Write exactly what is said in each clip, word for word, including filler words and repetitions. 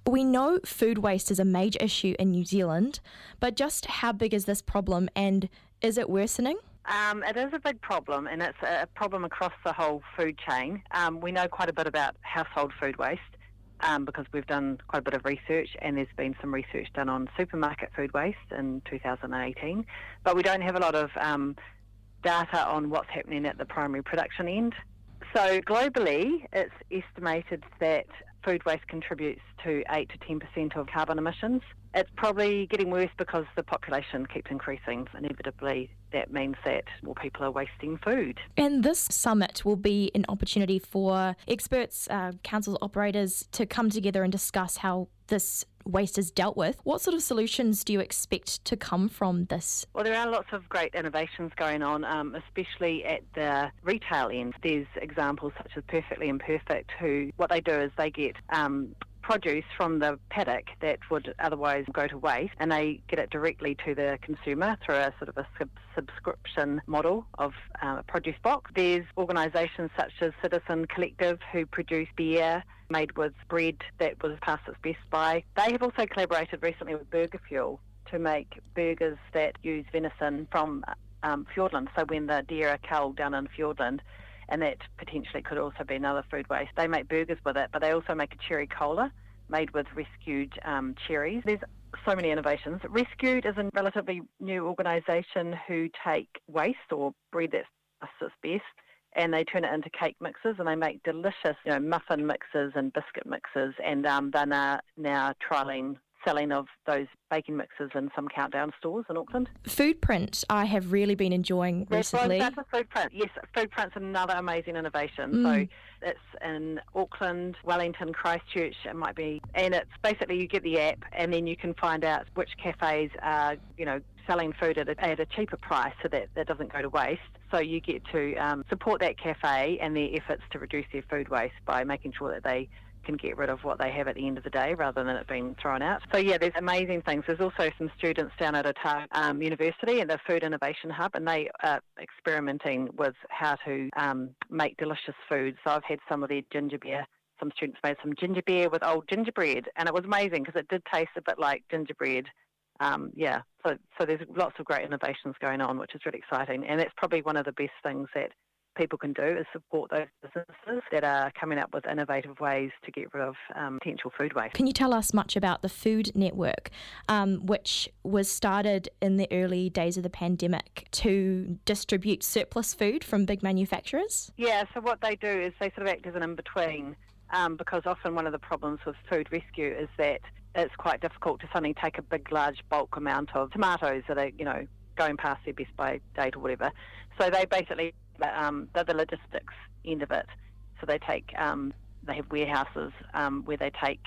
We know food waste is a major issue in New Zealand, but just how big is this problem and is it worsening? Um, it is a big problem, and it's a problem across the whole food chain. Um, we know quite a bit about household food waste um, because we've done quite a bit of research, and there's been some research done on supermarket food waste in two thousand eighteen, but we don't have a lot of um, data on what's happening at the primary production end. So globally, it's estimated that food waste contributes to eight to ten percent of carbon emissions. It's probably getting worse because the population keeps increasing. Inevitably, that means that more people are wasting food. And this summit will be an opportunity for experts, uh, council operators to come together and discuss how this waste is dealt with. What sort of solutions do you expect to come from this? Well, there are lots of great innovations going on, um, especially at the retail end. There's examples such as Perfectly Imperfect, who what they do is they get um, produce from the paddock that would otherwise go to waste, and they get it directly to the consumer through a sort of a sub- subscription model of uh, a produce box. There's organisations such as Citizen Collective who produce beer made with bread that was past its best by. They have also collaborated recently with Burger Fuel to make burgers that use venison from um, Fiordland. So when the deer are culled down in Fiordland, and that potentially could also be another food waste. They make burgers with it, but they also make a cherry cola made with rescued um, cherries. There's so many innovations. Rescued is a relatively new organisation who take waste or bread that's past its best, and they turn it into cake mixes, and they make delicious, you know, muffin mixes and biscuit mixes, and um, they're now, now trialling selling of those baking mixes in some Countdown stores in Auckland. Foodprint, I have really been enjoying recently. That's a Foodprint. Yes, Foodprint's another amazing innovation. Mm. So it's in Auckland, Wellington, Christchurch, it might be, and it's basically you get the app and then you can find out which cafes are, you know, selling food at a, at a cheaper price so that that doesn't go to waste. So you get to um, support that cafe and their efforts to reduce their food waste by making sure that they can get rid of what they have at the end of the day rather than it being thrown out. So yeah, there's amazing things. There's also some students down at Otago um, University at the Food Innovation Hub, and they are experimenting with how to um, make delicious food. So I've had some of their ginger beer. Some students made some ginger beer with old gingerbread, and it was amazing because it did taste a bit like gingerbread. Um, yeah, so so there's lots of great innovations going on, which is really exciting, and that's probably one of the best things that people can do is support those businesses that are coming up with innovative ways to get rid of um, potential food waste. Can you tell us much about the Food Network, um, which was started in the early days of the pandemic to distribute surplus food from big manufacturers? Yeah, so what they do is they sort of act as an in-between um, because often one of the problems with food rescue is that it's quite difficult to suddenly take a big, large bulk amount of tomatoes that are, you know, going past their best by date or whatever. So they basically Um, they're the logistics end of it. So they take, um, they have warehouses um, where they take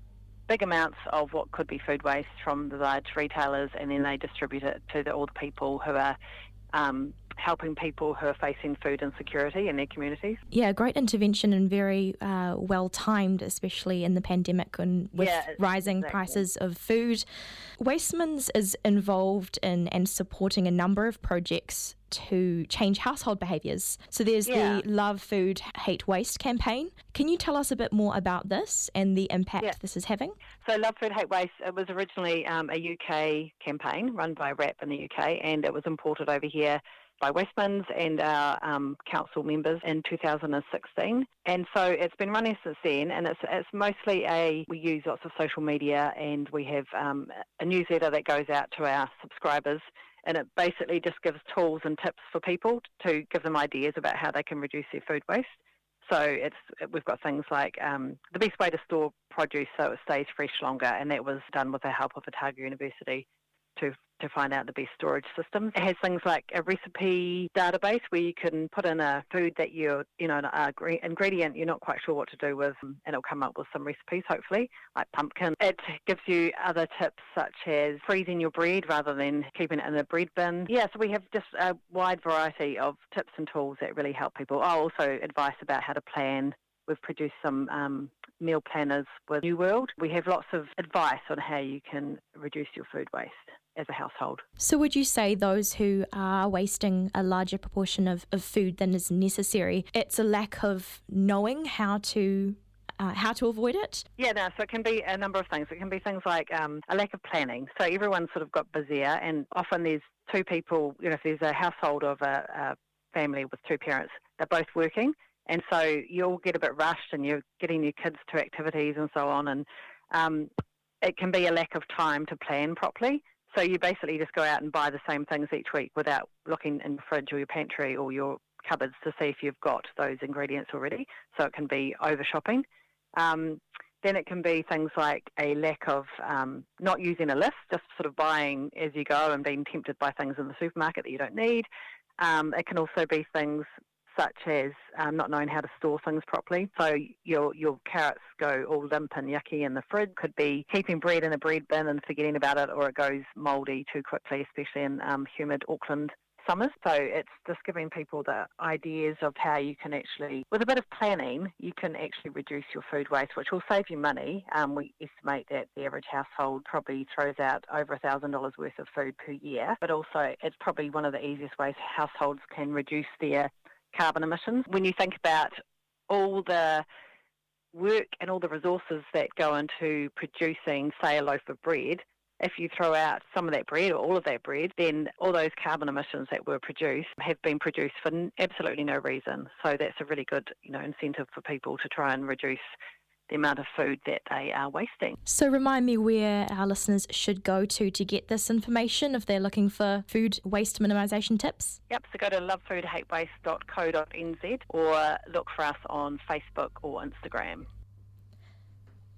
big amounts of what could be food waste from the large retailers, and then they distribute it to the, all the people who are um, helping people who are facing food insecurity in their communities. Yeah, great intervention and very uh, well timed, especially in the pandemic and with yeah, rising exactly. prices of food. Wasteman's is involved in and supporting a number of projects to change household behaviours. So there's yeah. the Love Food, Hate Waste campaign. Can you tell us a bit more about this and the impact yeah. this is having? So Love Food, Hate Waste, it was originally um, a U K campaign run by R A P in the U K, and it was imported over here by Westman's and our um, council members in two thousand sixteen. And so it's been running since then, and it's it's mostly a, we use lots of social media, and we have um, a newsletter that goes out to our subscribers, and it basically just gives tools and tips for people to give them ideas about how they can reduce their food waste. So it's we've got things like um, the best way to store produce so it stays fresh longer, and that was done with the help of Otago University to to find out the best storage systems. It has things like a recipe database where you can put in a food that you're, you know, an ingredient you're not quite sure what to do with, and it'll come up with some recipes, hopefully, like pumpkin. It gives you other tips such as freezing your bread rather than keeping it in a bread bin. Yeah, so we have just a wide variety of tips and tools that really help people. Oh, also advice about how to plan. We've produced some um, meal planners with New World. We have lots of advice on how you can reduce your food waste as a household. So would you say those who are wasting a larger proportion of, of food than is necessary, it's a lack of knowing how to uh, how to avoid it? Yeah, no, so it can be a number of things. It can be things like um, a lack of planning. So everyone's sort of got busier, and often there's two people, you know, if there's a household of a, a family with two parents, they're both working, and so you'll get a bit rushed and you're getting your kids to activities and so on, and um, it can be a lack of time to plan properly. So you basically just go out and buy the same things each week without looking in the fridge or your pantry or your cupboards to see if you've got those ingredients already. So it can be over shopping. Um, then it can be things like a lack of um, not using a list, just sort of buying as you go and being tempted by things in the supermarket that you don't need. Um, it can also be things such as um, not knowing how to store things properly. So your your carrots go all limp and yucky in the fridge. Could be keeping bread in a bread bin and forgetting about it, or it goes mouldy too quickly, especially in um, humid Auckland summers. So it's just giving people the ideas of how you can actually, with a bit of planning, you can actually reduce your food waste, which will save you money. Um, we estimate that the average household probably throws out over one thousand dollars worth of food per year, but also it's probably one of the easiest ways households can reduce their carbon emissions. When you think about all the work and all the resources that go into producing, say, a loaf of bread, if you throw out some of that bread or all of that bread, then all those carbon emissions that were produced have been produced for absolutely no reason. So that's a really good, you know, incentive for people to try and reduce the amount of food that they are wasting. So remind me where our listeners should go to to get this information if they're looking for food waste minimisation tips. Yep, so go to love food hate waste dot co dot n z or look for us on Facebook or Instagram.